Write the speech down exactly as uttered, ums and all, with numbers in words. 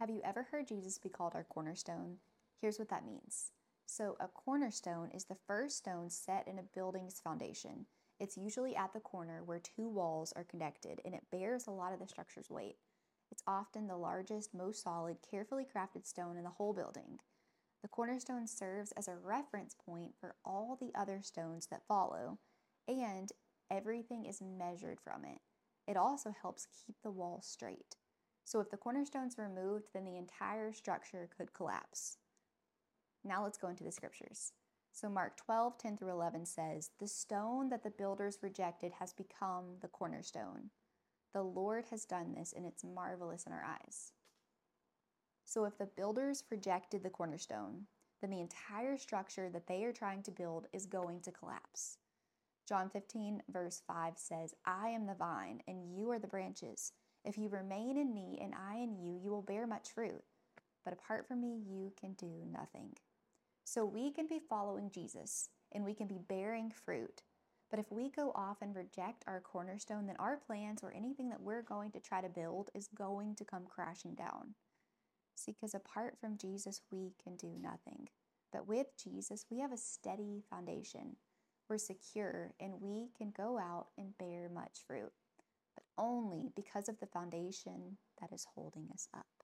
Have you ever heard Jesus be called our cornerstone? Here's what that means. So, a cornerstone is the first stone set in a building's foundation. It's usually at the corner where two walls are connected, and it bears a lot of the structure's weight. It's often the largest, most solid, carefully crafted stone in the whole building. The cornerstone serves as a reference point for all the other stones that follow, and everything is measured from it. It also helps keep the wall straight. So if the cornerstone's removed, then the entire structure could collapse. Now let's go into the scriptures. So Mark twelve, ten through eleven says, "The stone that the builders rejected has become the cornerstone. The Lord has done this, and it's marvelous in our eyes." So if the builders rejected the cornerstone, then the entire structure that they are trying to build is going to collapse. John fifteen, verse five says, "I am the vine, and you are the branches. If you remain in me and I in you, you will bear much fruit. But apart from me, you can do nothing." So we can be following Jesus, and we can be bearing fruit. But if we go off and reject our cornerstone, then our plans or anything that we're going to try to build is going to come crashing down. See, because apart from Jesus, we can do nothing. But with Jesus, we have a steady foundation. We're secure, and we can go out and bear much fruit, but only because of the foundation that is holding us up.